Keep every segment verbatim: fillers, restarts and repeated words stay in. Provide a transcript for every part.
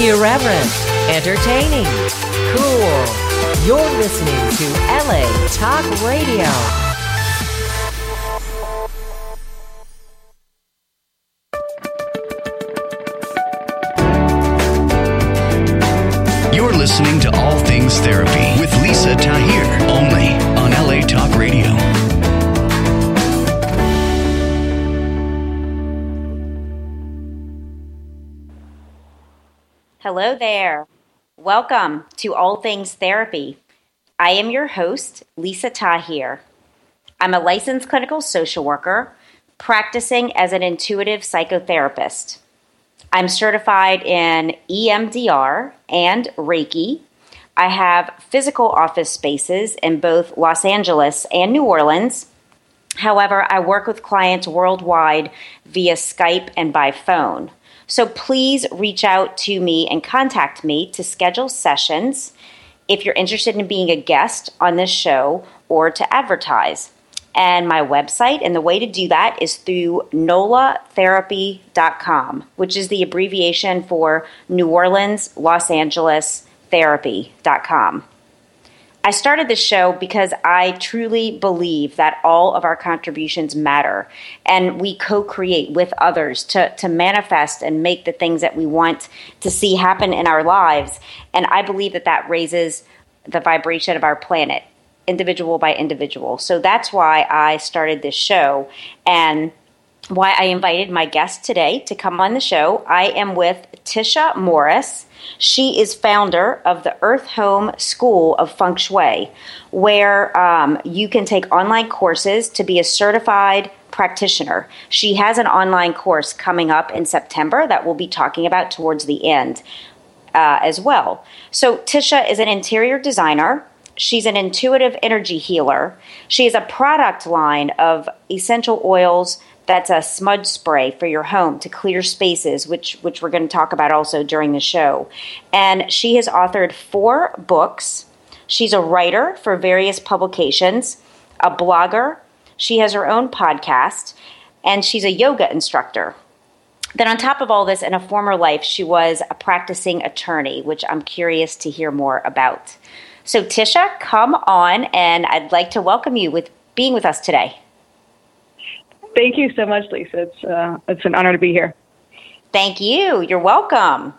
Irreverent, entertaining, cool. You're listening to L A Talk Radio. You're listening to All Things Therapy with Lisa Tahir, only on L A Talk Radio. Hello there. Welcome to All Things Therapy. I am your host, Lisa Tahir. I'm a licensed clinical social worker practicing as an intuitive psychotherapist. I'm certified in E M D R and Reiki. I have physical office spaces in both Los Angeles and New Orleans. However, I work with clients worldwide via Skype and by phone. So please reach out to me and contact me to schedule sessions if you're interested in being a guest on this show or to advertise. And my website and the way to do that is through nola therapy dot com, which is the abbreviation for New Orleans, Los Angeles therapy dot com. I started this show because I truly believe that all of our contributions matter, and we co-create with others to, to manifest and make the things that we want to see happen in our lives. And I believe that that raises the vibration of our planet, individual by individual. So that's why I started this show and why I invited my guest today to come on the show. I am with Tisha Morris. She is founder of the Earth Home School of Feng Shui, where um, you can take online courses to be a certified practitioner. She has an online course coming up in September that we'll be talking about towards the end uh, as well. So Tisha is an interior designer. She's an intuitive energy healer. She has a product line of essential oils. That's a smudge spray for your home to clear spaces, which which we're going to talk about also during the show. And she has authored four books. She's a writer for various publications, a blogger. She has her own podcast, and she's a yoga instructor. Then on top of all this, in a former life, she was a practicing attorney, which I'm curious to hear more about. So Tisha, come on, and I'd like to welcome you with being with us today. Thank you so much, Lisa. It's uh, it's an honor to be here. Thank you. You're welcome.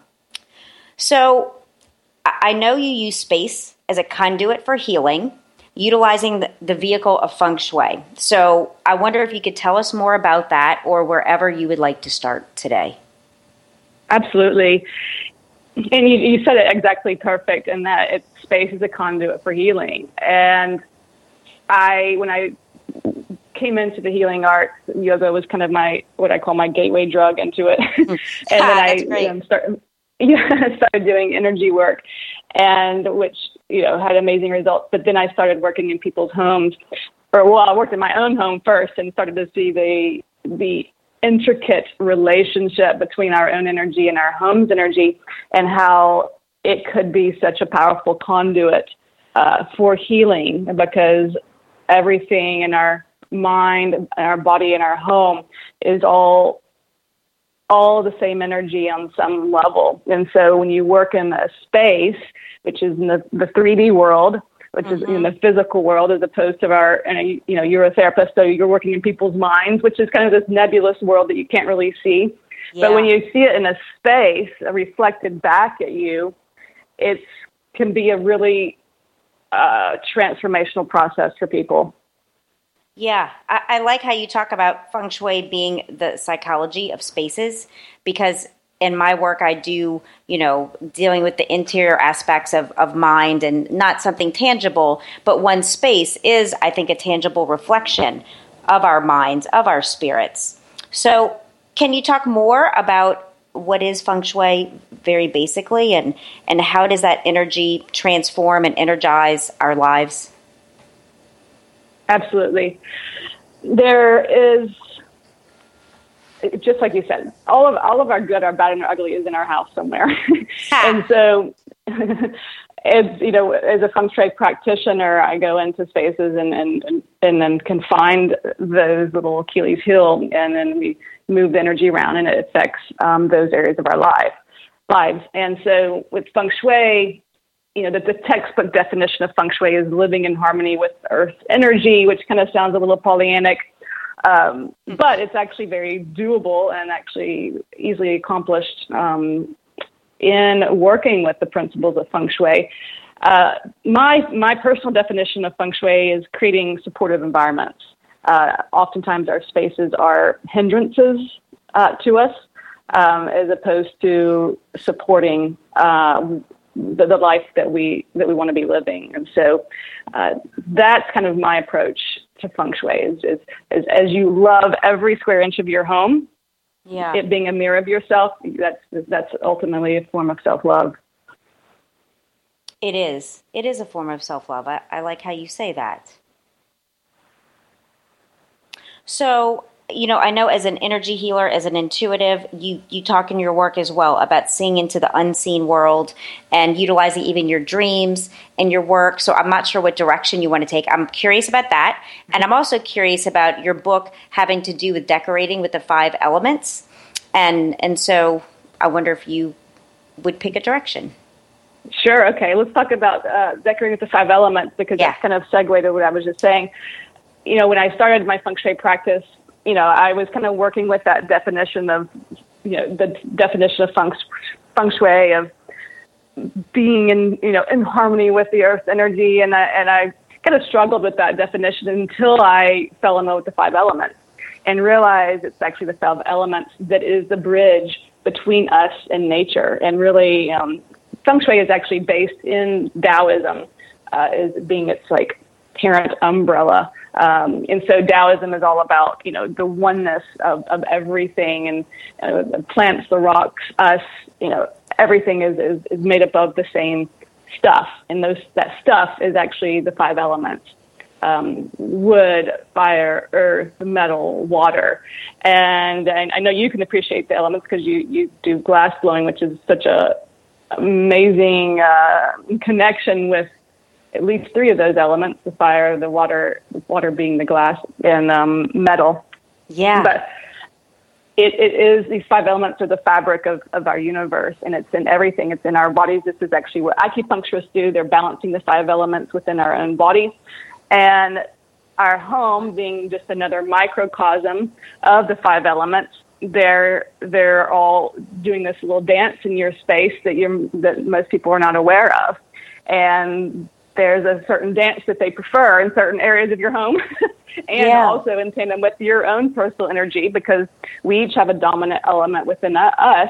So I know you use space as a conduit for healing, utilizing the, the vehicle of Feng Shui. So I wonder if you could tell us more about that or wherever you would like to start today. Absolutely. And you, you said it exactly perfect in that it, space is a conduit for healing. And I, when I came into the healing arts, yoga was kind of my, what I call my gateway drug into it. and ah, then I um, started, yeah, started doing energy work, and which, you know, had amazing results. But then I started working in people's homes, or well, I worked in my own home first and started to see the, the intricate relationship between our own energy and our home's energy, and how it could be such a powerful conduit uh, for healing, because everything in our mind, our body, and our home is all all the same energy on some level. And so when you work in a space, which is in the, the three D world, which mm-hmm. is in the physical world, as opposed to our, and you know, you're a therapist, so you're working in people's minds, which is kind of this nebulous world that you can't really see. Yeah. But when you see it in a space, uh, reflected back at you, it can be a really uh, transformational process for people. Yeah, I, I like how you talk about Feng Shui being the psychology of spaces, because in my work I do, you know, dealing with the interior aspects of, of mind, and not something tangible, but one space is, I think, a tangible reflection of our minds, of our spirits. So can you talk more about what is Feng Shui very basically, and, and how does that energy transform and energize our lives? Absolutely. There is, just like you said, all of all of our good, our bad, and our ugly is in our house somewhere. And so, as you know, as a Feng Shui practitioner, I go into spaces and and and then can find those little Achilles heel, and then we move the energy around, and it affects um, those areas of our life. lives. And so with feng shui, you know, the, the textbook definition of feng shui is living in harmony with earth energy, which kind of sounds a little Pollyannic. Um, but it's actually very doable and actually easily accomplished um, in working with the principles of feng shui. Uh, my my personal definition of feng shui is creating supportive environments. Uh, oftentimes our spaces are hindrances uh, to us, um, as opposed to supporting uh, the, the life that we that we want to be living. And so uh, that's kind of my approach to feng shui is, is, is as you love every square inch of your home, yeah. it being a mirror of yourself, that's that's ultimately a form of self-love. It is. It is a form of self-love. I, I like how you say that. So, you know, I know as an energy healer, as an intuitive, you, you talk in your work as well about seeing into the unseen world and utilizing even your dreams and your work. So I'm not sure what direction you want to take. I'm curious about that. And I'm also curious about your book having to do with decorating with the five elements. And, and so I wonder if you would pick a direction. Sure. Okay. Let's talk about uh, decorating with the five elements, because yeah. that's kind of segue to what I was just saying. You know, when I started my feng shui practice, you know, I was kind of working with that definition of, you know, the definition of feng, feng shui of being in, you know, in harmony with the earth energy. And I, and I kind of struggled with that definition until I fell in love with the five elements and realized it's actually the five elements that is the bridge between us and nature. And really, um, feng shui is actually based in Taoism, uh, as being its like parent umbrella. Um, and so Taoism is all about, you know, the oneness of, of everything, and uh, the plants, the rocks, us, you know, everything is, is, is made up of the same stuff. And those, that stuff is actually the five elements. Um, wood, fire, earth, metal, water. And, and I know you can appreciate the elements because you, you do glass blowing, which is such a amazing uh, connection with at least three of those elements: the fire, the water, water being the glass, and um, metal. Yeah. But it, it is, these five elements are the fabric of, of our universe, and it's in everything. It's in our bodies. This is actually what acupuncturists do. They're balancing the five elements within our own bodies. And our home being just another microcosm of the five elements, they're they're all doing this little dance in your space that you're that most people are not aware of. And there's a certain dance that they prefer in certain areas of your home, and yeah. also in tandem with your own personal energy, because we each have a dominant element within us,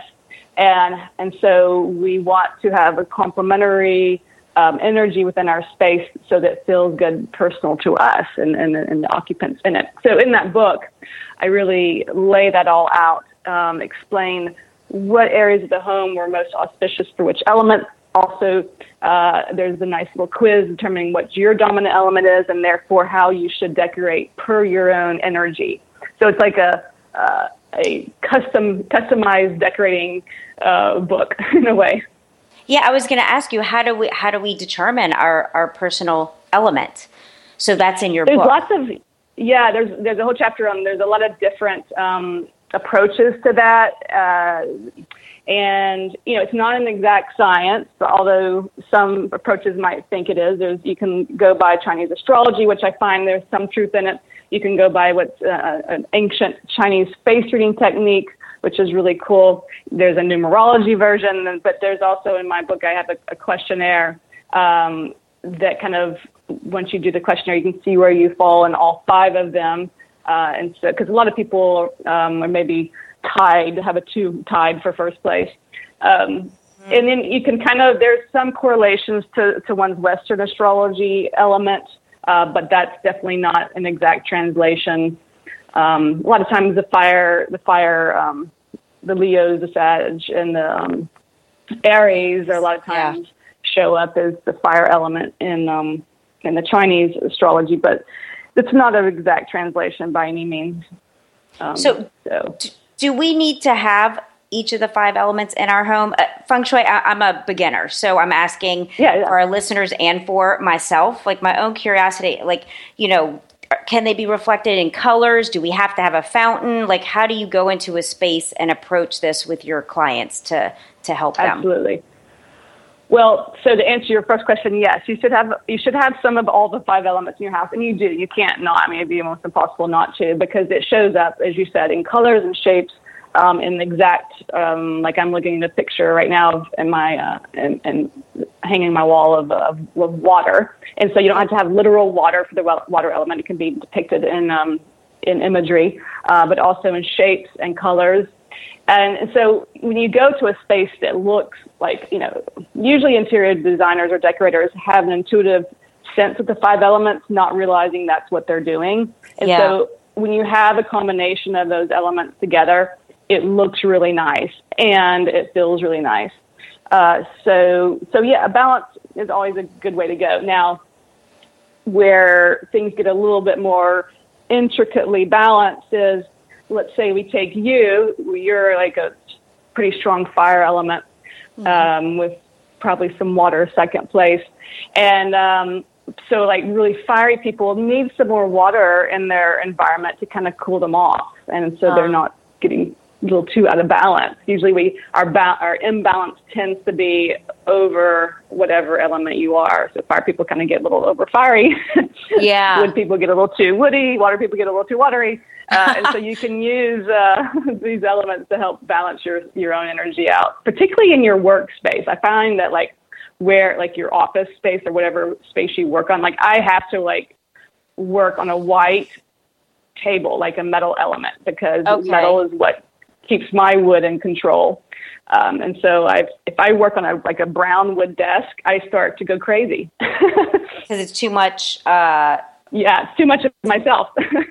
and and so we want to have a complementary um, energy within our space so that it feels good personal to us and, and, and the occupants in it. So in that book, I really lay that all out, um, explain what areas of the home were most auspicious for which elements. Also, uh, there's a nice little quiz determining what your dominant element is, and therefore how you should decorate per your own energy. So it's like a uh, a custom customized decorating uh, book in a way. Yeah, I was going to ask you, how do we how do we determine our, our personal element? So that's in your there's book. There's lots of yeah. There's there's a whole chapter on. There's a lot of different um, approaches to that. Uh, And, you know, it's not an exact science, although some approaches might think it is. There's, you can go by Chinese astrology, which I find there's some truth in it. You can go by what's uh, an ancient Chinese face reading technique, which is really cool. There's a numerology version, but there's also in my book, I have a, a questionnaire um, that kind of, once you do the questionnaire, you can see where you fall in all five of them. Uh, and so, because a lot of people um, are maybe tied, have a two tied for first place. Um, mm-hmm. And then you can kind of, there's some correlations to, to one's Western astrology element, uh, but that's definitely not an exact translation. Um, a lot of times the fire, the fire, um, the Leos, the Sag, and the um, Aries are a lot of times yeah. show up as the fire element in um, in the Chinese astrology, but it's not an exact translation by any means. Um, so, so. D- Do we need to have each of the five elements in our home? Uh, feng Shui, I, I'm a beginner, so I'm asking yeah, yeah. for our listeners and for myself, like my own curiosity, like, you know, can they be reflected in colors? Do we have to have a fountain? Like, how do you go into a space and approach this with your clients to, to help them? Absolutely. Well, so to answer your first question, yes, you should have you should have some of all the five elements in your house, and you do. You can't not. I mean, it'd be almost impossible not to, because it shows up, as you said, in colors and shapes, um, in exact. Um, like I'm looking at a picture right now of in my uh, and, and hanging my wall of, of, of water, and so you don't have to have literal water for the water element. It can be depicted in um, in imagery, uh, but also in shapes and colors. And so when you go to a space that looks like, you know, usually interior designers or decorators have an intuitive sense of the five elements, not realizing that's what they're doing. And yeah. so when you have a combination of those elements together, it looks really nice and it feels really nice. Uh, so, so yeah, a balance is always a good way to go. Now, where things get a little bit more intricately balanced is, let's say we take you, you're like a pretty strong fire element, mm-hmm. um, with probably some water second place. And um, so like really fiery people need some more water in their environment to kind of cool them off. And so um. they're not getting a little too out of balance. Usually we our, ba- our imbalance tends to be over whatever element you are. So fire people kind of get a little over fiery. Yeah. Wood people get a little too woody. Water people get a little too watery. Uh, and so you can use uh, these elements to help balance your, your own energy out, particularly in your workspace. I find that like where like your office space or whatever space you work on, like I have to like work on a white table, like a metal element, because okay. metal is what keeps my wood in control. Um, and so I, if I work on a like a brown wood desk, I start to go crazy because it's too much. Uh... Yeah, it's too much of myself.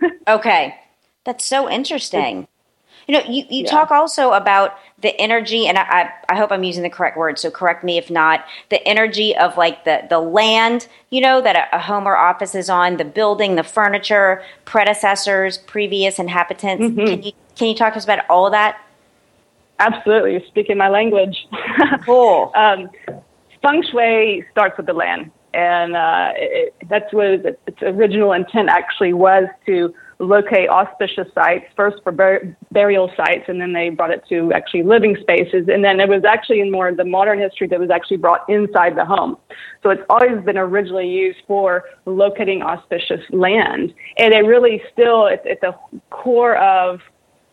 Okay. That's so interesting. You know, you, you yeah. talk also about the energy, and I, I I hope I'm using the correct word, so correct me if not, the energy of like the, the land, you know, that a, a home or office is on, the building, the furniture, predecessors, previous inhabitants. Mm-hmm. Can you can you talk to us about all of that? Absolutely. You're speaking my language. Cool. um, feng Shui starts with the land, and uh, it, that's what its original intent actually was, to locate auspicious sites, first for bur- burial sites, and then they brought it to actually living spaces. And then it was actually in more of the modern history that was actually brought inside the home. So it's always been originally used for locating auspicious land. And it really still, it's at the core of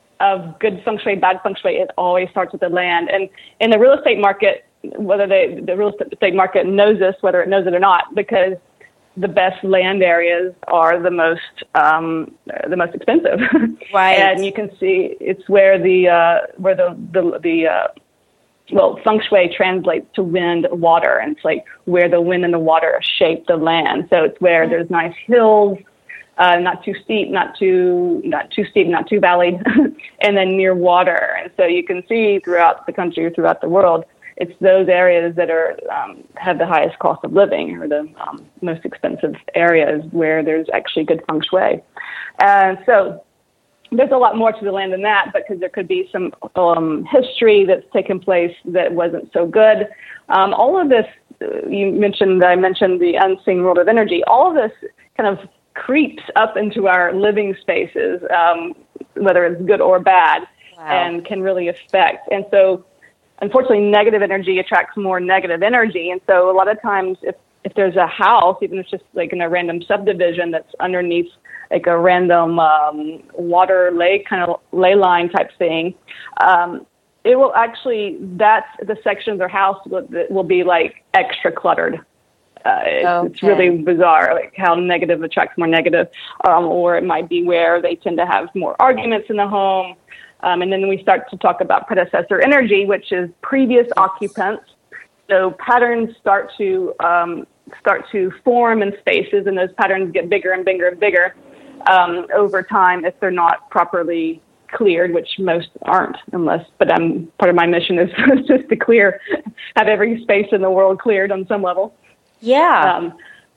of good feng shui, bad feng shui, it always starts with the land. And in the real estate market, whether they, the real estate market knows this, whether it knows it or not, because the best land areas are the most um, the most expensive, right? And you can see it's where the uh, where the the, the uh, well, feng shui translates to wind, water, and it's like where the wind and the water shape the land. So it's where mm-hmm. there's nice hills, uh, not too steep, not too not too steep, not too valleyed, and then near water. And so you can see throughout the country or throughout the world, it's those areas that are um, have the highest cost of living, or the um, most expensive areas where there's actually good feng shui. And so there's a lot more to the land than that, because there could be some um, history that's taken place that wasn't so good. Um, all of this, uh, you mentioned, I mentioned the unseen world of energy. All of this kind of creeps up into our living spaces, um, whether it's good or bad, wow. and can really affect. And so unfortunately, negative energy attracts more negative energy. And so a lot of times if, if there's a house, even if it's just like in a random subdivision that's underneath like a random um, water lay kind of ley line type thing, um, it will actually, that's the section of their house will, will be like extra cluttered. Uh, it's, okay. it's really bizarre, like how negative attracts more negative. Um, or it might be where they tend to have more arguments in the home. Um, and then we start to talk about predecessor energy, which is previous occupants. So patterns start to um, start to form in spaces, and those patterns get bigger and bigger and bigger um, over time if they're not properly cleared, which most aren't, unless. But I'm part of my mission is just to clear, have every space in the world cleared on some level. Yeah. Um,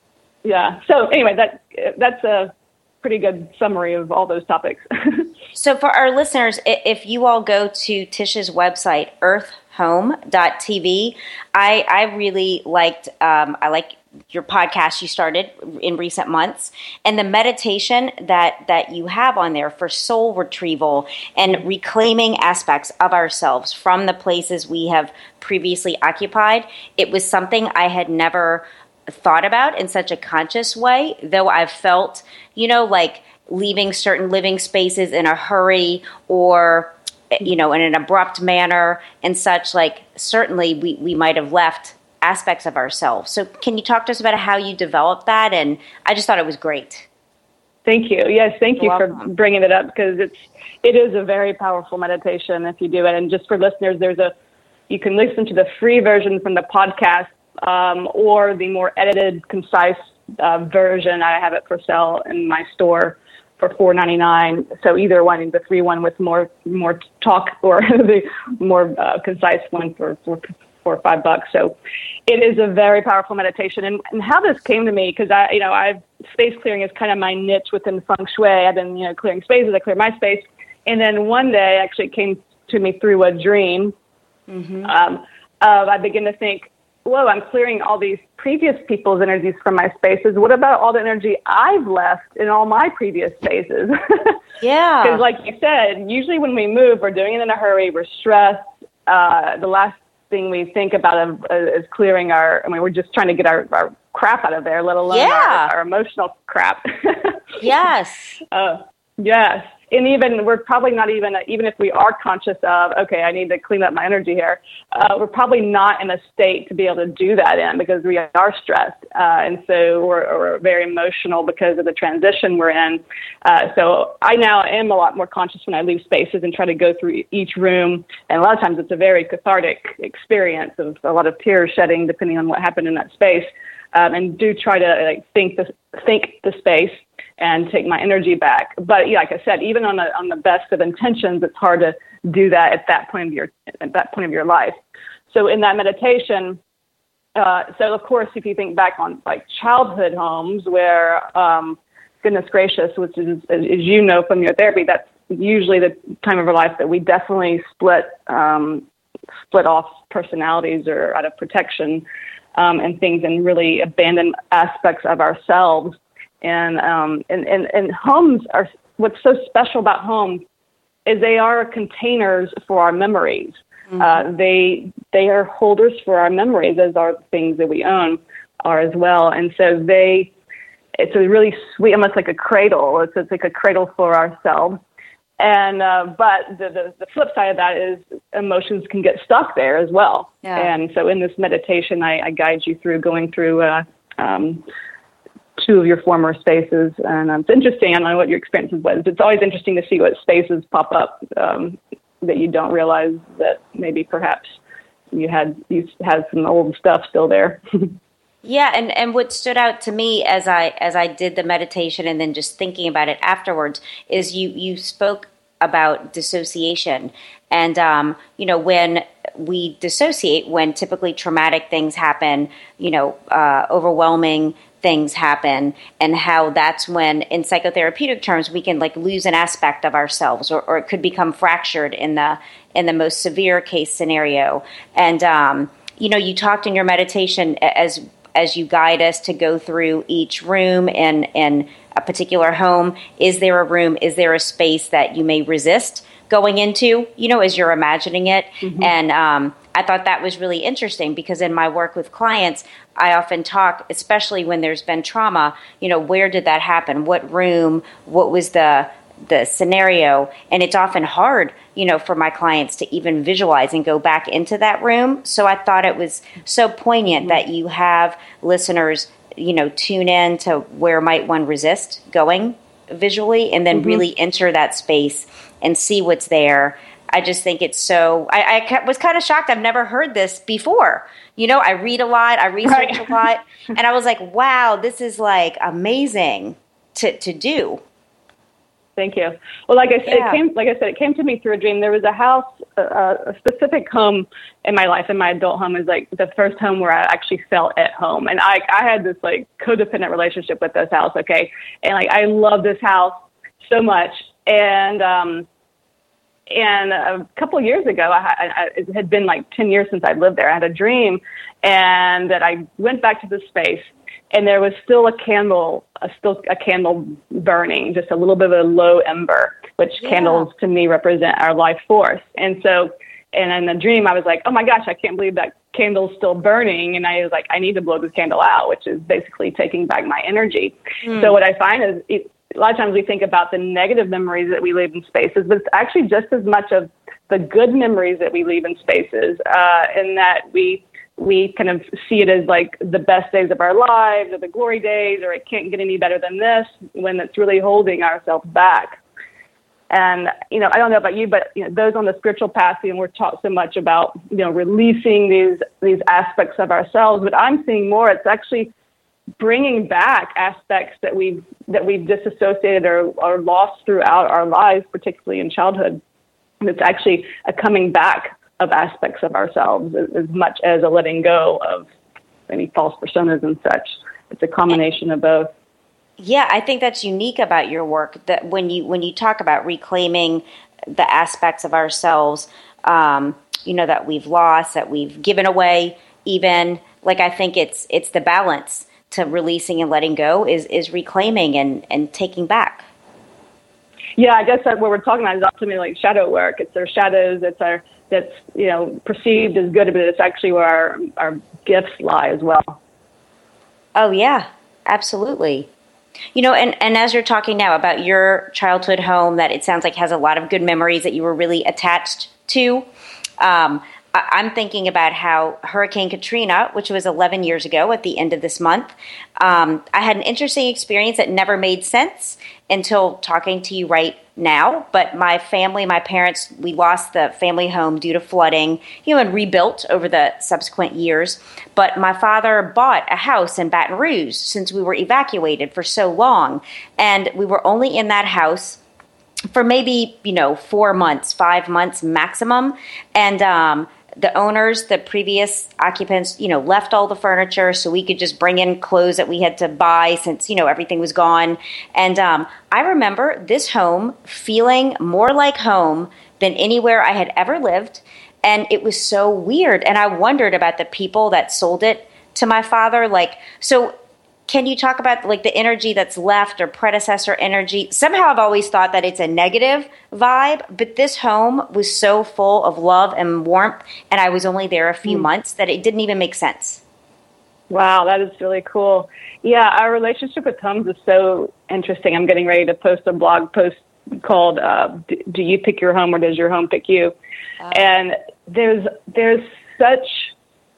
yeah. So anyway, that that's a pretty good summary of all those topics. So for our listeners, if you all go to Tish's website, earth home dot t v, I, I really liked, um, I like your podcast you started in recent months, and the meditation that that you have on there for soul retrieval and reclaiming aspects of ourselves from the places we have previously occupied. It was something I had never thought about in such a conscious way, though I've felt, you know, like leaving certain living spaces in a hurry or, you know, in an abrupt manner and such. Like certainly we, we might have left aspects of ourselves. So can you talk to us about how you developed that? And I just thought it was great. Thank you. Yes, thank You're you welcome. for bringing it up, because it's it is a very powerful meditation if you do it. And just for listeners, there's a you can listen to the free version from the podcast um, or the more edited, concise uh, version. I have it for sale in my store for four ninety-nine. So either one, the free one with more more talk, or the more uh, concise one for for. four or five bucks. So it is a very powerful meditation. And, and how this came to me, because I, you know, I've space clearing is kind of my niche within feng shui. I've been, you know, clearing spaces. I clear my space. And then one day, actually it came to me through a dream. Mm-hmm. Um, of I began to think, whoa, I'm clearing all these previous people's energies from my spaces. What about all the energy I've left in all my previous spaces? Yeah. Because like you said, usually when we move, we're doing it in a hurry. We're stressed. Uh, the last thing we think about uh, is clearing our, I mean, we're just trying to get our, our crap out of there, let alone Yeah. our, our emotional crap. Yes. uh, yes. And even, we're probably not even, even if we are conscious of, okay, I need to clean up my energy here, uh, we're probably not in a state to be able to do that in, because we are stressed. Uh, and so we're, we're very emotional because of the transition we're in. Uh, so I now am a lot more conscious when I leave spaces and try to go through each room. And a lot of times it's a very cathartic experience of a lot of tears shedding, depending on what happened in that space. Um, and do try to like think the, think the space and take my energy back. But yeah, like I said, even on the on the best of intentions, it's hard to do that at that point of your at that point of your life. So in that meditation, uh, so of course, if you think back on like childhood homes, where um, goodness gracious, which is, as you know from your therapy, that's usually the time of our life that we definitely split um, split off personalities or out of protection um, and things, and really abandon aspects of ourselves. And, um, and, and, and homes are, what's so special about homes is they are containers for our memories. Mm-hmm. Uh, they, they are holders for our memories, as are things that we own are as well. And so they, it's a really sweet, almost like a cradle. It's, it's like a cradle for ourselves. And, uh, but the, the, the flip side of that is emotions can get stuck there as well. Yeah. And so in this meditation, I, I guide you through going through, uh, um, two of your former spaces. And um, it's interesting. I don't know what your experience was. It's always interesting to see what spaces pop up um, that you don't realize that maybe perhaps you had, you had some old stuff still there. Yeah, and, and what stood out to me as I as I did the meditation and then just thinking about it afterwards is you you spoke about dissociation. And, um, you know, when we dissociate, when typically traumatic things happen, you know, uh, overwhelming things happen, and how that's when, in psychotherapeutic terms, we can like lose an aspect of ourselves, or, or it could become fractured in the in the most severe case scenario. And, um, you know, you talked in your meditation as as you guide us to go through each room and, and a particular home. Is there a room, is there a space that you may resist going into, you know, as you're imagining it? Mm-hmm. And um, I thought that was really interesting, because in my work with clients, I often talk, especially when there's been trauma, you know, where did that happen? What room? What was the the scenario? And it's often hard, you know, for my clients to even visualize and go back into that room. So I thought it was so poignant mm-hmm. that you have listeners, you know, tune in to where might one resist going visually, and then mm-hmm. really enter that space and see what's there. I just think it's so, I, I was kind of shocked. I've never heard this before. You know, I read a lot, I research right. a lot, and I was like, wow, this is like amazing to, to do. Thank you. Well, like I said, Yeah. it came, like I said, it came to me through a dream. There was a house, uh, a specific home in my life, and my adult home is like the first home where I actually felt at home. And I, I had this like codependent relationship with this house. Okay. And like, I love this house so much. And, um, and a couple of years ago, I, I, it had been like ten years since I'd lived there. I had a dream, and that I went back to this space, and there was still a candle, a still a candle burning, just a little bit of a low ember, which yeah. candles to me represent our life force. And so, and in the dream, I was like, oh my gosh, I can't believe that candle's still burning. And I was like, I need to blow this candle out, which is basically taking back my energy. Mm. So what I find is it, a lot of times we think about the negative memories that we leave in spaces, but it's actually just as much of the good memories that we leave in spaces, uh, in that we we kind of see it as like the best days of our lives or the glory days, or it can't get any better than this, when it's really holding ourselves back. And, you know, I don't know about you, but you know, those on the spiritual path, you know, we're taught so much about, you know, releasing these these aspects of ourselves, but I'm seeing more, it's actually bringing back aspects that we've that we've disassociated or, or lost throughout our lives, particularly in childhood. And it's actually a coming back of aspects of ourselves as, as much as a letting go of any false personas and such. It's a combination of both. Yeah, I think that's unique about your work, that when you when you talk about reclaiming the aspects of ourselves, um, you know, that we've lost, that we've given away, even, like, I think it's it's the balance to releasing and letting go is, is reclaiming and, and taking back. Yeah, I guess that what we're talking about is ultimately like shadow work. It's our shadows, it's our, that's, you know, perceived as good, but it's actually where our, our gifts lie as well. Oh, yeah, absolutely. You know, and, and as you're talking now about your childhood home that it sounds like has a lot of good memories that you were really attached to, um, I, I'm thinking about how Hurricane Katrina, which was eleven years ago at the end of this month, um, I had an interesting experience that never made sense until talking to you right now. But my family, my parents, we lost the family home due to flooding, you know, and rebuilt over the subsequent years. But my father bought a house in Baton Rouge since we were evacuated for so long. And we were only in that house for maybe, you know, four months, five months maximum. And um, the owners, the previous occupants, you know, left all the furniture so we could just bring in clothes that we had to buy since, you know, everything was gone. And um, I remember this home feeling more like home than anywhere I had ever lived. And it was so weird. And I wondered about the people that sold it to my father. Like, so can you talk about like the energy that's left or predecessor energy? Somehow I've always thought that it's a negative vibe, but this home was so full of love and warmth, and I was only there a few mm. months that it didn't even make sense. Wow, that is really cool. Yeah, our relationship with homes is so interesting. I'm getting ready to post a blog post called uh, Do You Pick Your Home or Does Your Home Pick You? Uh, and there's there's such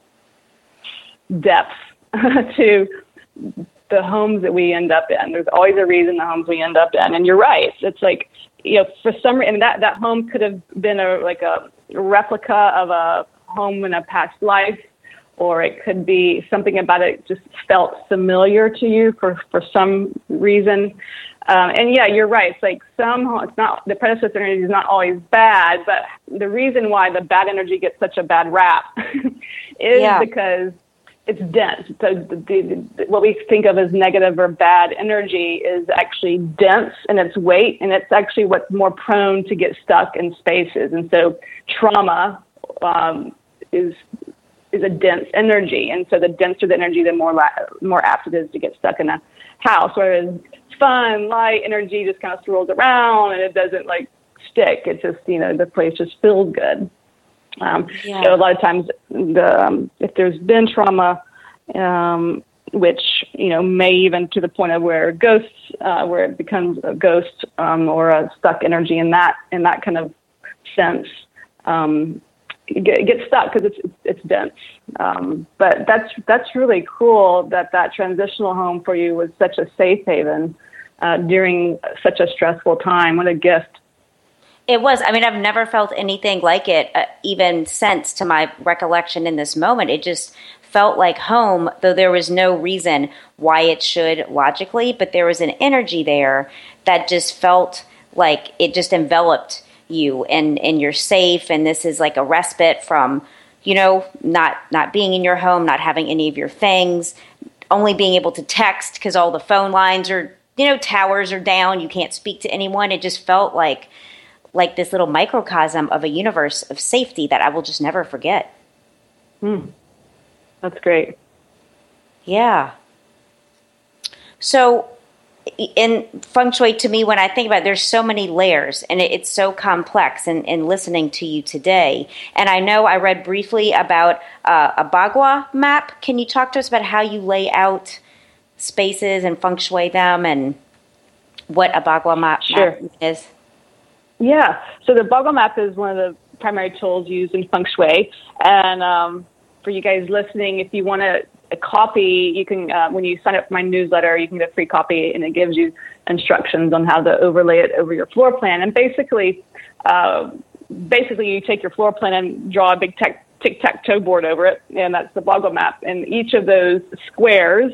depth to the homes that we end up in. There's always a reason the homes we end up in. And you're right. It's like, you know, for some reason, that, that home could have been a like a replica of a home in a past life, or it could be something about it just felt familiar to you for, for some reason. Um, and yeah, you're right. It's like some, it's not, the predecessor energy is not always bad, but the reason why the bad energy gets such a bad rap is yeah. because it's dense. So the, the, the, what we think of as negative or bad energy is actually dense in its weight, and it's actually what's more prone to get stuck in spaces. And so trauma um, is is a dense energy, and so the denser the energy, the more la- more apt it is to get stuck in a house. Whereas fun, light energy just kind of swirls around, and it doesn't like stick. It just, you know, the place just feels good. Um, yeah. So a lot of times, the, um, if there's been trauma, um, which, you know, may even to the point of where ghosts, uh, where it becomes a ghost um, or a stuck energy in that in that kind of sense, um, it get, it gets stuck because it's it's dense. Um, but that's that's really cool that that transitional home for you was such a safe haven uh, during such a stressful time. What a gift. It was. I mean, I've never felt anything like it, uh, even since to my recollection in this moment. It just felt like home, though there was no reason why it should logically, but there was an energy there that just felt like it just enveloped you, and, and you're safe, and this is like a respite from, you know, not, not being in your home, not having any of your things, only being able to text because all the phone lines are, you know, towers are down, you can't speak to anyone. It just felt like like this little microcosm of a universe of safety that I will just never forget. Hmm. That's great. Yeah. So in feng shui, to me, when I think about it, there's so many layers and it, it's so complex in, in listening to you today. And I know I read briefly about uh, a Bagua map. Can you talk to us about how you lay out spaces and feng shui them and what a Bagua map, sure. map is? Yeah. So the Bagua map is one of the primary tools used in feng shui. And um, for you guys listening, if you want to a copy, you can, uh, when you sign up for my newsletter, you can get a free copy and it gives you instructions on how to overlay it over your floor plan. And basically, uh, basically you take your floor plan and draw a big tech, tic-tac-toe board over it. And that's the Bagua map. And each of those squares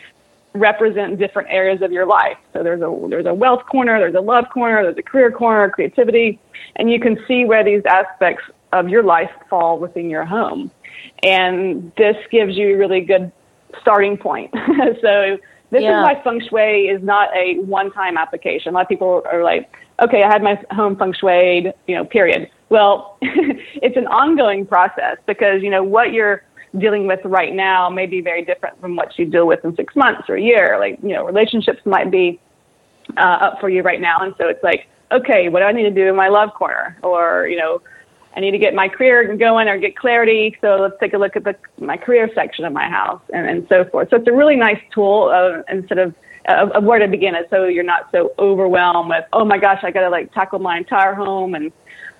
represent different areas of your life. So there's a, there's a wealth corner, there's a love corner, there's a career corner, creativity, and you can see where these aspects of your life fall within your home. And this gives you a really good starting point. So this yeah. is why feng shui is not a one-time application. A lot of people are like, okay, I had my home feng shuied, you know, period. Well, it's an ongoing process because, you know, what you're dealing with right now may be very different from what you deal with in six months or a year. Like, you know, relationships might be uh, up for you right now. And so it's like, okay, what do I need to do in my love corner? Or, you know, I need to get my career going or get clarity. So let's take a look at the, my career section of my house and, and so forth. So it's a really nice tool uh, instead of, of, of where to begin it. So you're not so overwhelmed with, oh my gosh, I got to like tackle my entire home. And,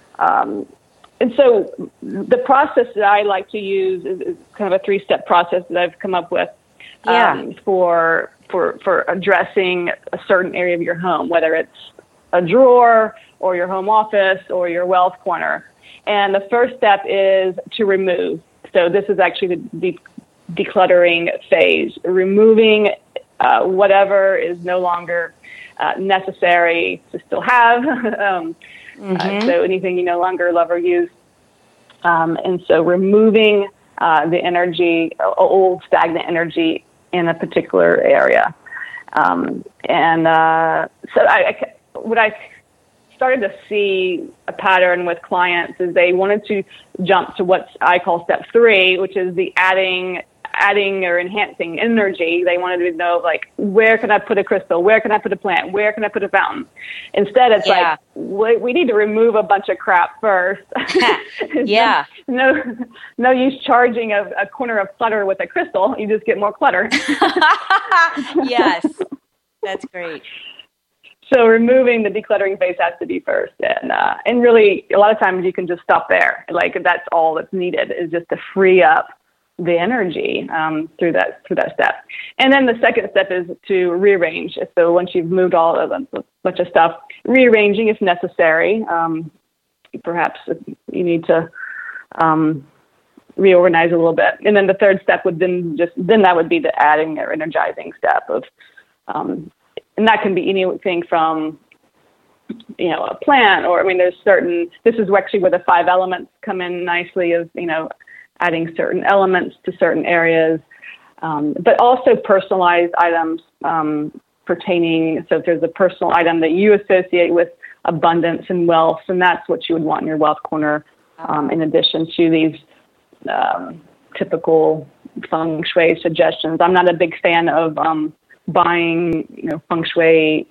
um, and so the process that I like to use is, is kind of a three-step process that I've come up with yeah. um, for, for, for addressing a certain area of your home, whether it's a drawer or your home office or your wealth corner. And the first step is to remove. So this is actually the de- decluttering phase, removing uh, whatever is no longer uh, necessary to still have. um, mm-hmm. uh, so anything you no longer love or use. Um, and so removing uh, the energy, old stagnant energy in a particular area. Um, and uh, so I, I, what I started to see a pattern with clients is they wanted to jump to what I call step three, which is the adding, adding or enhancing energy. They wanted to know, like, where can I put a crystal? Where can I put a plant? Where can I put a fountain? Instead, it's yeah. like, we, we need to remove a bunch of crap first. yeah. No, no, no use charging a, a corner of clutter with a crystal. You just get more clutter. Yes. That's great. So removing the decluttering phase has to be first. And uh, and really, a lot of times you can just stop there. Like, that's all that's needed is just to free up the energy um, through that through that step. And then the second step is to rearrange. So once you've moved all of a bunch of stuff, rearranging if necessary. Um, perhaps you need to um, reorganize a little bit. And then the third step would then just, then that would be the adding or energizing step of, um, and that can be anything from, you know, a plant, or, I mean, there's certain, this is actually where the five elements come in nicely, of, you know, adding certain elements to certain areas, um, but also personalized items um, pertaining. So if there's a personal item that you associate with abundance and wealth, and that's what you would want in your wealth corner, um, in addition to these um, typical feng shui suggestions. I'm not a big fan of um, buying, you know, feng shui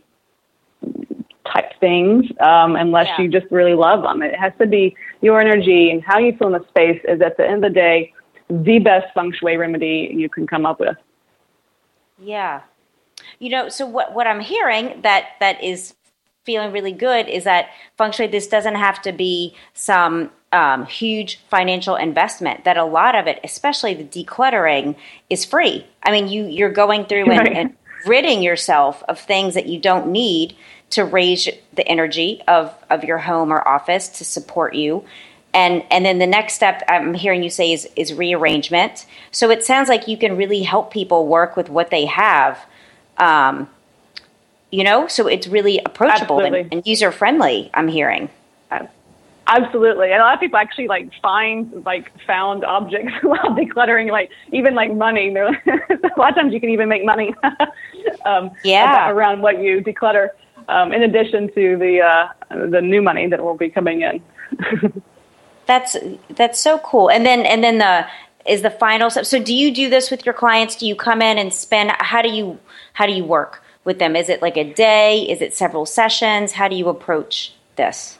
type things um, unless yeah. you just really love them. It has to be your energy and how you feel in the space is, at the end of the day, the best feng shui remedy you can come up with. Yeah. You know, so what, what I'm hearing that, that is feeling really good is that feng shui, this doesn't have to be some um, huge financial investment, that a lot of it, especially the decluttering, is free. I mean, you, you're going through and, right. and ridding yourself of things that you don't need to raise the energy of, of your home or office to support you. And and then the next step I'm hearing you say is, is rearrangement. So it sounds like you can really help people work with what they have, um, you know, so it's really approachable and, and user-friendly, I'm hearing. Absolutely. And a lot of people actually like find like found objects while decluttering, like even like money. A lot of times you can even make money um, yeah. around what you declutter. Um, in addition to the uh, the new money that will be coming in. That's that's so cool. And then and then the is the final step. So do you do this with your clients? Do you come in and spend, how do you, how do you work with them? Is it like a day? Is it several sessions? How do you approach this?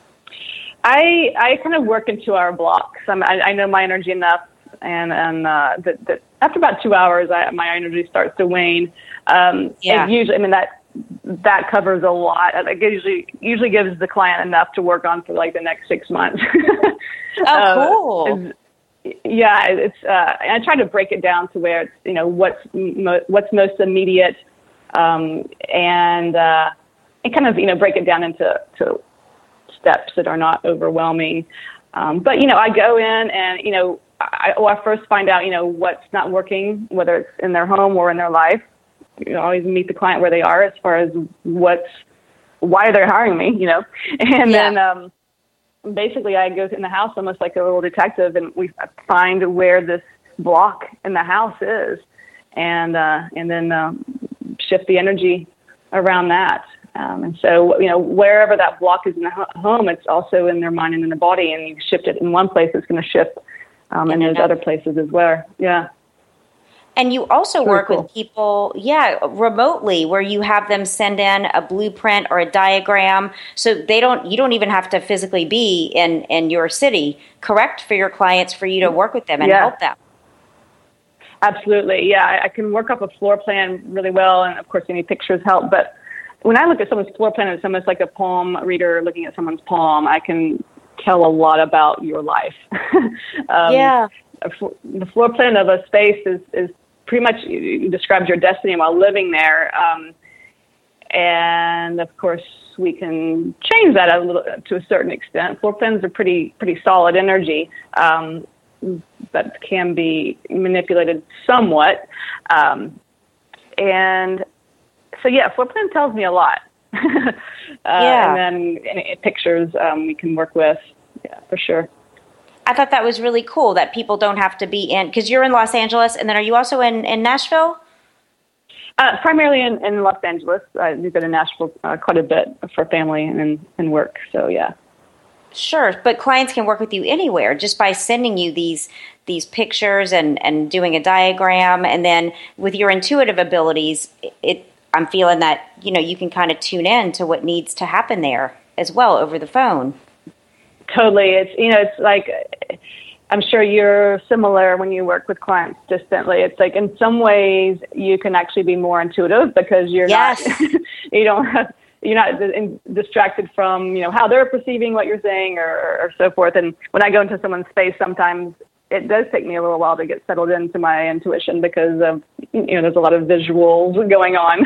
I I kind of work into our blocks. I'm, I, I know my energy enough, and and uh, that, that after about two hours, I, my energy starts to wane. Um, yeah. And usually, I mean that that covers a lot. It usually usually gives the client enough to work on for like the next six months. Oh, cool. Uh, Yeah, it's. Uh, I try to break it down to where it's, you know, what's mo- what's most immediate, um, and uh, and kind of, you know, break it down into to steps that are not overwhelming. Um, but you know, I go in and you know, I, well, I first find out, you know, what's not working, whether it's in their home or in their life. You know, I always meet the client where they are as far as what's why they're hiring me, you know, and Yeah. then. Um, Basically, I go in the house almost like a little detective, and we find where this block in the house is, and uh, and then um, shift the energy around that. Um, and so, you know, wherever that block is in the ho- home, it's also in their mind and in the body. And you shift it in one place, it's going to shift um, in those other places as well. Yeah. And you also Very work cool. with people, yeah, remotely, where you have them send in a blueprint or a diagram. So they don't, you don't even have to physically be in, in your city, correct, for your clients, for you to work with them and Yeah. help them. Absolutely. Yeah, I, I can work up a floor plan really well. And of course, any pictures help. But when I look at someone's floor plan, it's almost like a palm reader looking at someone's palm. I can tell a lot about your life. um, Yeah. The floor plan of a space is, is pretty much, you described your destiny while living there. Um, and of course, we can change that a little to a certain extent. Floor plans are pretty, pretty solid energy, um, but can be manipulated somewhat. Um, and so, yeah, floor plan tells me a lot. uh, Yeah. And then any pictures um, we can work with. Yeah, for sure. I thought that was really cool that people don't have to be in, because you're in Los Angeles, and then are you also in, in Nashville? Uh, primarily in, in Los Angeles. I do go to Nashville uh, quite a bit for family and, and work. So, yeah. Sure, but clients can work with you anywhere just by sending you these these pictures and, and doing a diagram. And then with your intuitive abilities, it I'm feeling that, you know, you can kind of tune in to what needs to happen there as well over the phone. Totally. It's, you know, it's like, I'm sure you're similar when you work with clients distantly. It's like in some ways you can actually be more intuitive because you're Yes. not, you don't have, you're not in, distracted from, you know, how they're perceiving what you're saying or, or, or so forth. And when I go into someone's space, sometimes it does take me a little while to get settled into my intuition because of, you know, there's a lot of visuals going on.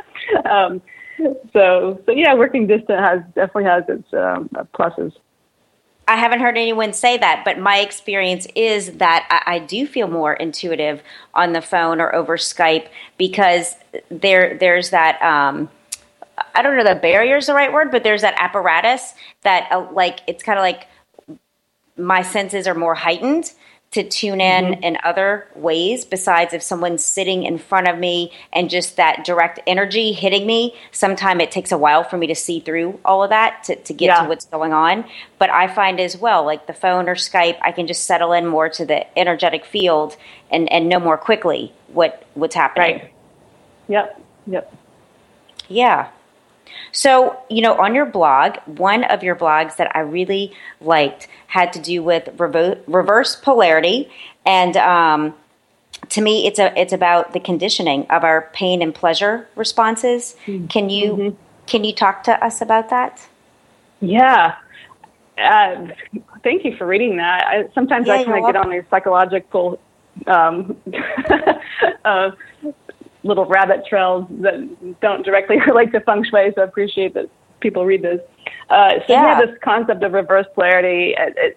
um, so, so yeah, working distant has definitely has its um, pluses. I haven't heard anyone say that, but my experience is that I, I do feel more intuitive on the phone or over Skype because there there's that, um, I don't know the barrier is the right word, but there's that apparatus that uh, like, it's kind of like my senses are more heightened to tune in mm-hmm. in other ways besides if someone's sitting in front of me and just that direct energy hitting me. Sometimes it takes a while for me to see through all of that to, to get yeah. to what's going on. But I find as well, like the phone or Skype, I can just settle in more to the energetic field and, and know more quickly what, what's happening. Right. Yep. Yep. Yeah. So, you know, on your blog, one of your blogs that I really liked had to do with revo- reverse polarity. And um, to me, it's a it's about the conditioning of our pain and pleasure responses. Mm-hmm. Can you mm-hmm. can you talk to us about that? Yeah. Uh, thank you for reading that. I, sometimes yeah, I kind of get on these psychological um, uh, little rabbit trails that don't directly relate to feng shui, so I appreciate that people read this. Uh, so yeah. yeah, this concept of reverse polarity, it, it,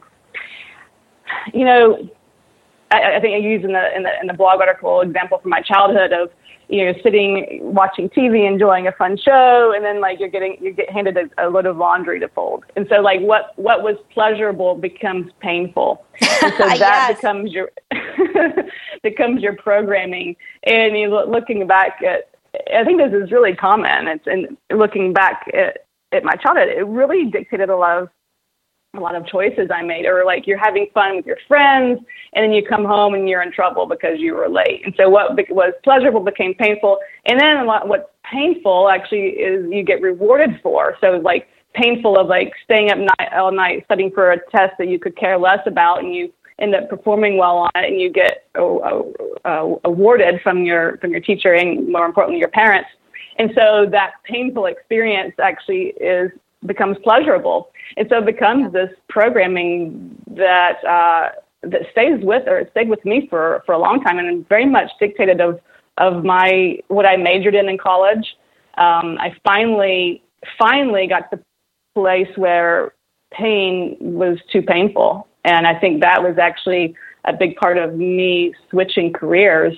you know, I, I think I use in the, in the in the blog article example from my childhood of, you know, sitting watching T V, enjoying a fun show, and then like you're getting you get handed a, a load of laundry to fold, and so like what what was pleasurable becomes painful, and so that yes. becomes your becomes your programming. And you look, looking back at, I think this is really common. It's and looking back at, at my childhood, it really dictated a lot of a lot of choices I made, or like you're having fun with your friends and then you come home and you're in trouble because you were late. And so what be- was pleasurable became painful. And then a lot, what's painful actually is you get rewarded for. So like painful of like staying up night, all night studying for a test that you could care less about, and you end up performing well on it, and you get uh, uh, awarded from your from your teacher and more importantly your parents. And so that painful experience actually is becomes pleasurable. And so it becomes this programming that uh, that stays with or it stayed with me for, for a long time, and very much dictated of of my what I majored in in college. Um, I finally finally got to the place where pain was too painful, and I think that was actually a big part of me switching careers.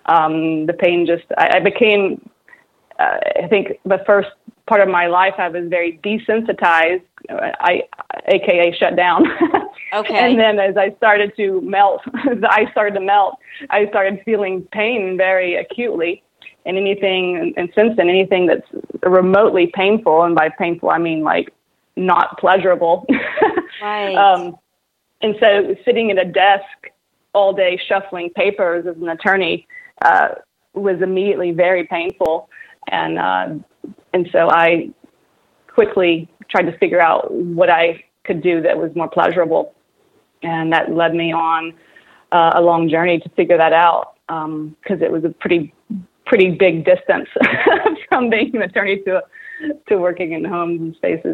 Um, the pain just I, I became. Uh, I think the first part of my life, I was very desensitized, I, A K A shut down. Okay. And then as I started to melt, as the ice started to melt, I started feeling pain very acutely. And anything, and since then, anything that's remotely painful, and by painful, I mean like not pleasurable. Right. um, and so sitting at a desk all day shuffling papers as an attorney uh, was immediately very painful. And uh, and so I quickly tried to figure out what I could do that was more pleasurable. And that led me on uh, a long journey to figure that out, because um, it was a pretty pretty big distance from being an attorney to to working in homes and spaces.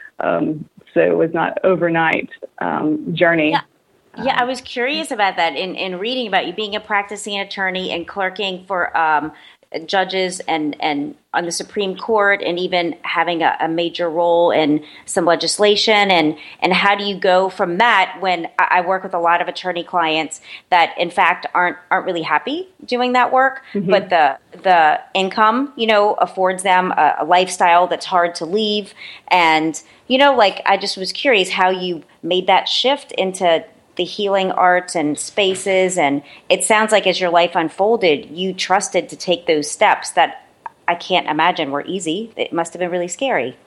Um, so it was not overnight um, journey. Yeah. Yeah, I was curious about that in, in reading about you being a practicing attorney and clerking for um, judges and, and on the Supreme Court, and even having a, a major role in some legislation. And, and how do you go from that when I, I work with a lot of attorney clients that, in fact, aren't aren't really happy doing that work, mm-hmm. but the the income, you know, affords them a, a lifestyle that's hard to leave. And, you know, like I just was curious how you made that shift into the healing arts and spaces. And it sounds like as your life unfolded, you trusted to take those steps that I can't imagine were easy. It must have been really scary.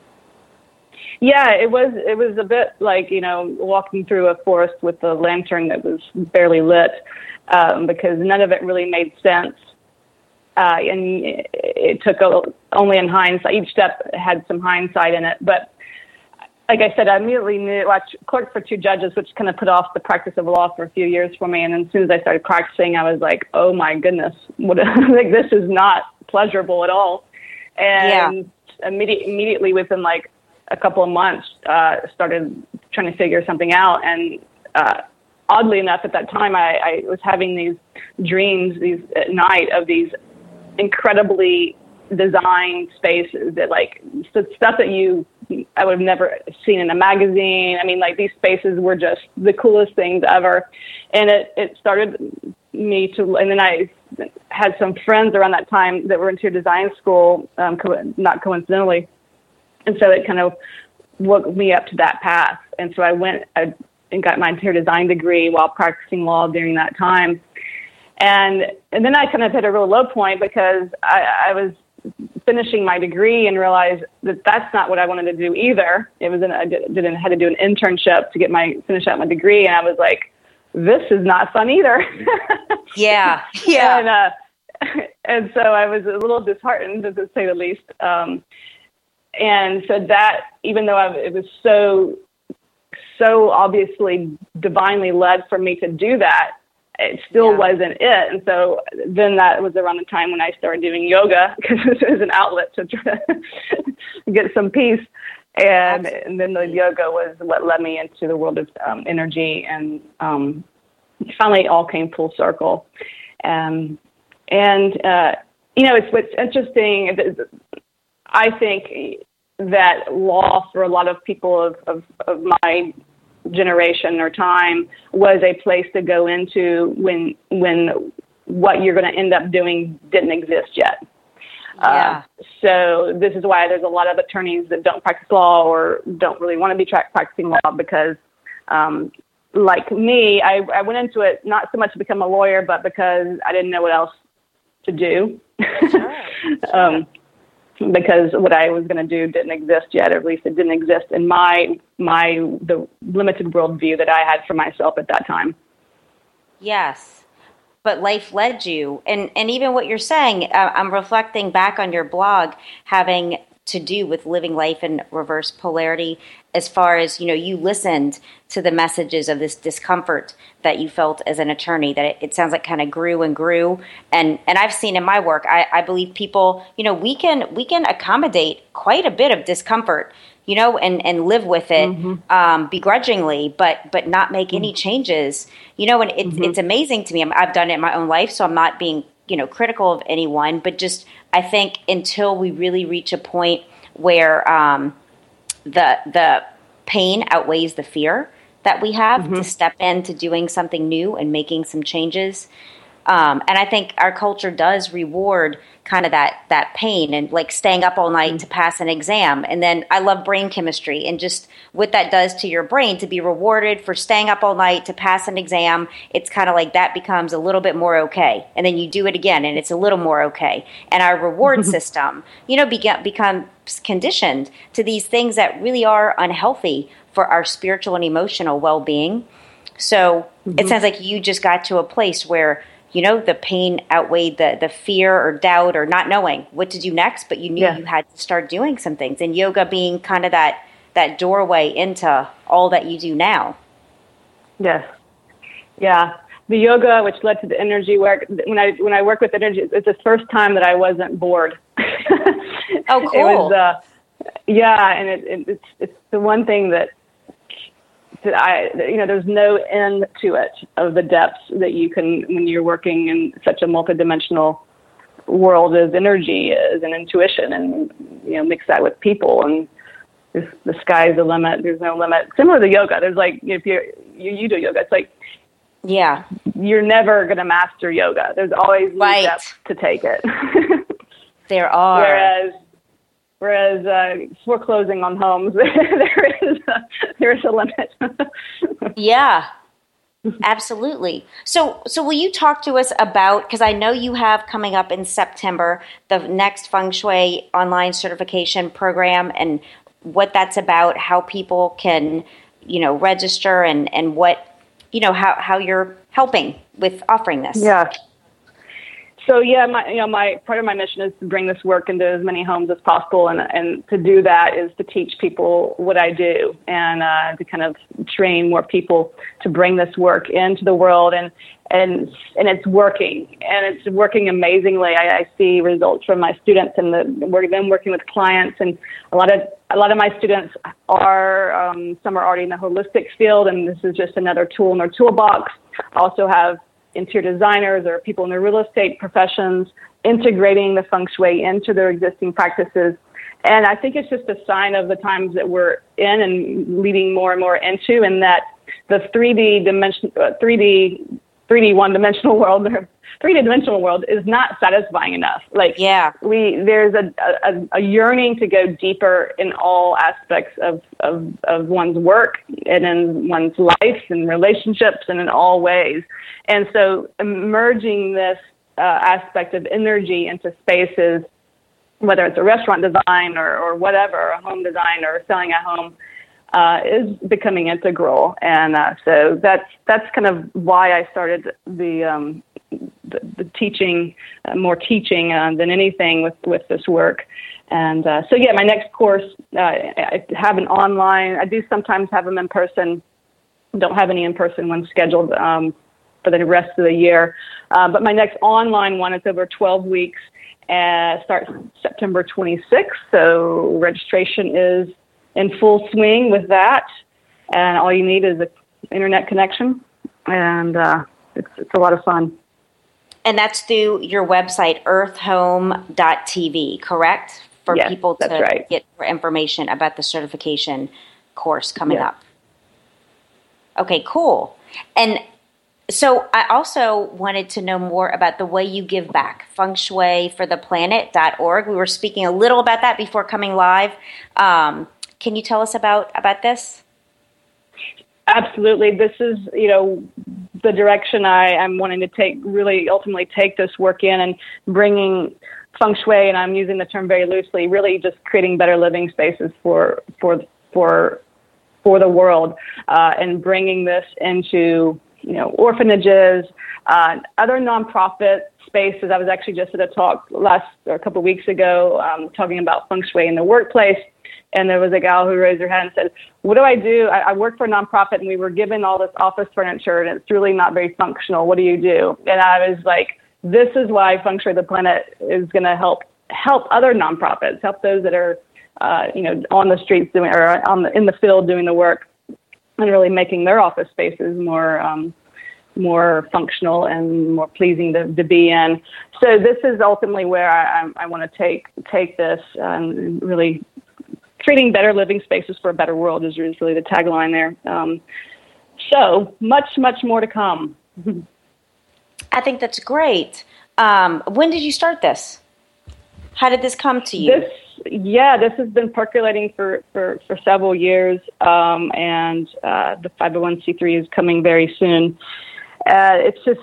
Yeah, it was, it was a bit like, you know, walking through a forest with a lantern that was barely lit, um, because none of it really made sense. Uh, and it, it took a, only in hindsight, each step had some hindsight in it, but like I said, I immediately knew, I clerked for two judges, which kind of put off the practice of law for a few years for me. And then as soon as I started practicing, I was like, oh my goodness, what, like this is not pleasurable at all. And yeah. immediate, immediately within like a couple of months, uh, started trying to figure something out. And uh, oddly enough, at that time, I, I was having these dreams, these at night of these incredibly designed spaces that like stuff that you I would have never seen in a magazine. I mean, like these spaces were just the coolest things ever. And it, it started me to, and then I had some friends around that time that were into design school, um, co- not coincidentally. And so it kind of woke me up to that path. And so I went I, and got my interior design degree while practicing law during that time. And, and then I kind of hit a real low point because I, I was finishing my degree and realized that that's not what I wanted to do either. It was an, I did, did had to do an internship to get my finish out my degree, and I was like, this is not fun either. Yeah, yeah. And, uh, and so I was a little disheartened, to say the least. Um, and so that, even though I, it was so so obviously divinely led for me to do that, it still yeah. wasn't it. And so then that was around the time when I started doing yoga, because it was an outlet to try to get some peace. And, and then the yoga was what led me into the world of um, energy. And um, finally, it all came full circle. Um, and, uh, you know, it's what's interesting. I think that law for a lot of people of, of, of my generation or time was a place to go into when when what you're going to end up doing didn't exist yet. Yeah. Uh, so this is why there's a lot of attorneys that don't practice law or don't really want to be tra- practicing law because, um, like me, I, I went into it not so much to become a lawyer, but because I didn't know what else to do. Sure. Sure. um, because what I was going to do didn't exist yet, or at least it didn't exist in my my the limited worldview that I had for myself at that time. Yes, but life led you, and and even what you're saying, uh, I'm reflecting back on your blog, having to do with living life in reverse polarity, as far as, you know, you listened to the messages of this discomfort that you felt as an attorney, that it, it sounds like kind of grew and grew. And, and I've seen in my work, I, I believe people, you know, we can, we can accommodate quite a bit of discomfort, you know, and, and live with it, mm-hmm. um, begrudgingly, but, but not make mm-hmm. any changes, you know, and it's, mm-hmm. it's amazing to me. I'm, I've done it in my own life, so I'm not being, you know, critical of anyone, but just, I think until we really reach a point where um, the the pain outweighs the fear that we have mm-hmm. to step into doing something new and making some changes. Um, and I think our culture does reward kind of that that pain and like staying up all night mm-hmm. to pass an exam. And then I love brain chemistry and just what that does to your brain to be rewarded for staying up all night to pass an exam. It's kind of like that becomes a little bit more okay. And then you do it again and it's a little more okay. And our reward system, you know, beca- becomes conditioned to these things that really are unhealthy for our spiritual and emotional well-being. So mm-hmm. it sounds like you just got to a place where, you know, the pain outweighed the, the fear or doubt or not knowing what to do next, but you knew yeah. you had to start doing some things. And yoga being kind of that, that doorway into all that you do now. Yes. Yeah. The yoga, which led to the energy work. When I when I work with energy, it's the first time that I wasn't bored. Oh, cool. It was, uh, yeah, and it, it, it's it's the one thing that that I, you know, there's no end to it of the depths that you can when you're working in such a multidimensional world as energy is and intuition, and you know, mix that with people, and the sky's the limit. There's no limit. Similar to yoga, there's like if you're, you you do yoga, it's like. Yeah. You're never going to master yoga. There's always right. steps to take it. There are. Whereas, whereas uh, foreclosing on homes, there is a, there is a limit. Yeah, absolutely. So, so will you talk to us about, because I know you have coming up in September, the next Feng Shui online certification program and what that's about, how people can, you know, register and, and what, you know, how, how you're helping with offering this. Yeah. So yeah, my, you know, my, part of my mission is to bring this work into as many homes as possible. And, and to do that is to teach people what I do and uh, to kind of train more people to bring this work into the world. And, and, and it's working and it's working amazingly. I, I see results from my students and the work, them working with clients, and a lot of, a lot of my students are, um, some are already in the holistic field, and this is just another tool in their toolbox. I also have interior designers or people in the real estate professions integrating the Feng Shui into their existing practices. And I think it's just a sign of the times that we're in and leading more and more into, and that the three D dimension, uh, three D, three D one-dimensional world, three-dimensional world is not satisfying enough. Like, yeah, we there's a, a, a yearning to go deeper in all aspects of, of, of one's work and in one's life and relationships and in all ways. And so merging this uh, aspect of energy into spaces, whether it's a restaurant design or, or whatever, a home design or selling a home, uh, is becoming integral. And uh, so that's that's kind of why I started the um, the, the teaching, uh, more teaching uh, than anything with, with this work. And uh, so, yeah, my next course, uh, I have an online. I do sometimes have them in person. Don't have any in-person ones scheduled um, for the rest of the year. Uh, but my next online one is over twelve weeks. Uh, starts September twenty-sixth. So registration is in full swing with that. And all you need is an internet connection. And uh, it's, it's a lot of fun. And that's through your website, earth home dot t v, correct? For yes, people to that's right. get information about the certification course coming yes. up. Okay, cool. And so I also wanted to know more about the way you give back, feng shui for the planet dot org. We were speaking a little about that before coming live. Um, can you tell us about, about this? Absolutely. This is, you know, the direction I am wanting to take, really ultimately take this work in, and bringing feng shui, and I'm using the term very loosely, really just creating better living spaces for for for for the world, uh, and bringing this into, you know, orphanages, uh, other nonprofit spaces. I was actually just at a talk last or a couple of weeks ago, um, talking about feng shui in the workplace. And there was a gal who raised her hand and said, what do I do? I, I work for a nonprofit, and we were given all this office furniture, and it's really not very functional. What do you do? And I was like, this is why Feng Shui the Planet is going to help help other nonprofits, help those that are, uh, you know, on the streets doing, or on the, in the field doing the work, and really making their office spaces more um, more functional and more pleasing to, to be in. So this is ultimately where I, I, I want to take take this and really creating better living spaces for a better world is really the tagline there. Um, so much, much more to come. I think that's great. Um, when did you start this? How did this come to you? This, yeah, this has been percolating for, for, for several years, um, and uh, the five oh one c three is coming very soon. Uh, it's just,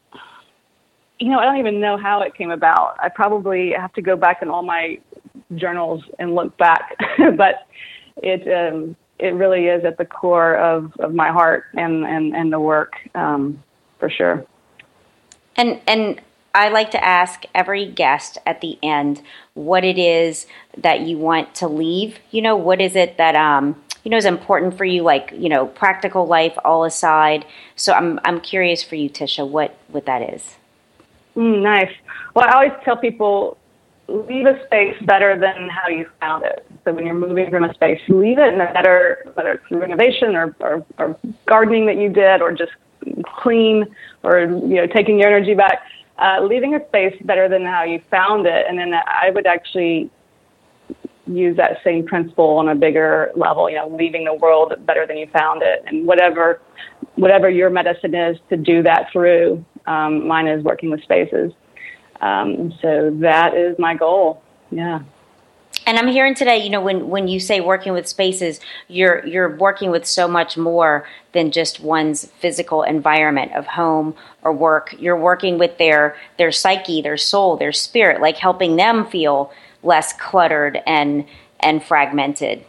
you know, I don't even know how it came about. I probably have to go back in all my journals and look back, but it um, it really is at the core of, of my heart and, and, and the work, um, for sure. And and I like to ask every guest at the end what it is that you want to leave. You know, what is it that um you know is important for you? Like, you know, practical life all aside. So I'm I'm curious for you, Tisha, what what that is. Mm, nice. Well, I always tell people, leave a space better than how you found it. So when you're moving from a space, leave it in a better, whether it's renovation or, or, or gardening that you did, or just clean, or, you know, taking your energy back, uh, leaving a space better than how you found it. And then I would actually use that same principle on a bigger level, you know, leaving the world better than you found it. And whatever, whatever your medicine is to do that through, um, mine is working with spaces. Um, so that is my goal. Yeah. And I'm hearing today, you know, when, when you say working with spaces, you're you're working with so much more than just one's physical environment of home or work. You're working with their their psyche, their soul, their spirit, like helping them feel less cluttered and and fragmented.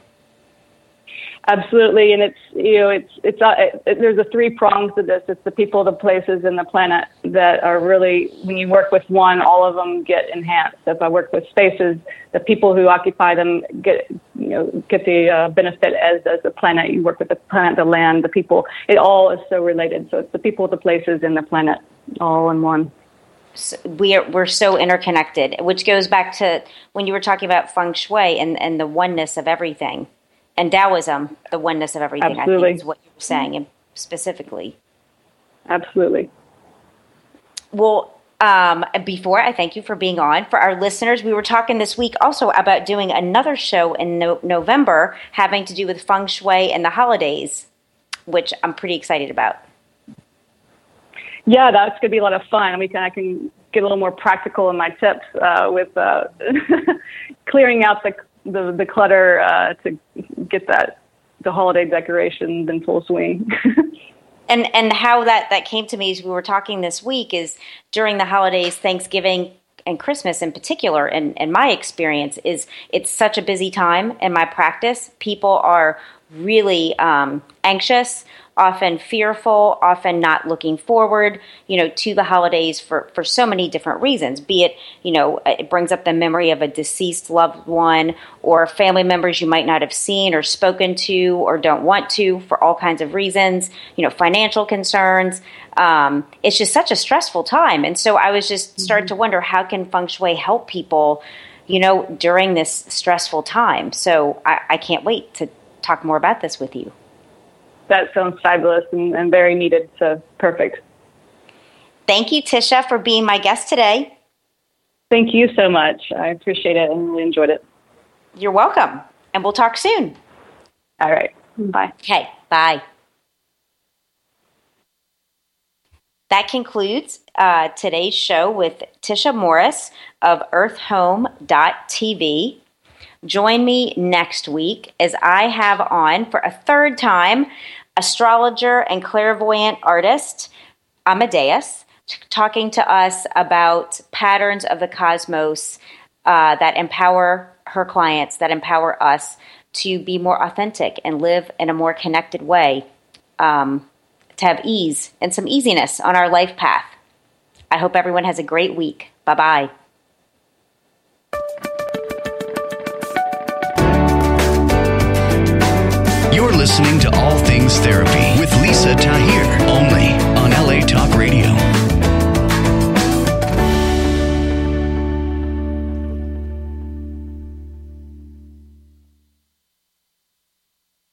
Absolutely, and it's, you know, it's it's uh, it, there's a three prongs to this. It's the people, the places, and the planet that are really, when you work with one, all of them get enhanced. So if I work with spaces, the people who occupy them get, you know, get the uh, benefit, as does the planet. You work with the planet, the land, the people. It all is so related. So it's the people, the places, and the planet all in one. So we are we're so interconnected, which goes back to when you were talking about feng shui and, and the oneness of everything. And Taoism, the oneness of everything, Absolutely. I think is what you were saying, and specifically. Absolutely. Well, um, before I thank you for being on, for our listeners, we were talking this week also about doing another show in no- November having to do with feng shui and the holidays, which I'm pretty excited about. Yeah, that's going to be a lot of fun. We can, I can get a little more practical in my tips uh, with uh, clearing out the the, the clutter uh, to get that the holiday decorations in full swing. and and how that, that came to me as we were talking this week is during the holidays, Thanksgiving and Christmas in particular, and, and my experience is it's such a busy time in my practice. People are really um, anxious, often fearful, often not looking forward, you know, to the holidays for, for so many different reasons. Be it, you know, it brings up the memory of a deceased loved one or family members you might not have seen or spoken to or don't want to for all kinds of reasons, you know, financial concerns. Um, it's just such a stressful time. And so I was just mm-hmm. starting to wonder, how can feng shui help people, you know, during this stressful time? So I, I can't wait to talk more about this with you. That sounds fabulous and, and very needed. So perfect. Thank you, Tisha, for being my guest today. Thank you so much. I appreciate it and really enjoyed it. You're welcome. And we'll talk soon. All right. Bye. Okay. Bye. That concludes uh, today's show with Tisha Morris of earth home dot t v. Join me next week as I have on for a third time astrologer and clairvoyant artist Amadeus talking to us about patterns of the cosmos uh, that empower her clients, that empower us to be more authentic and live in a more connected way, um, to have ease and some easiness on our life path. I hope everyone has a great week. Bye-bye. You're listening to All Things Therapy with Lisa Tahir.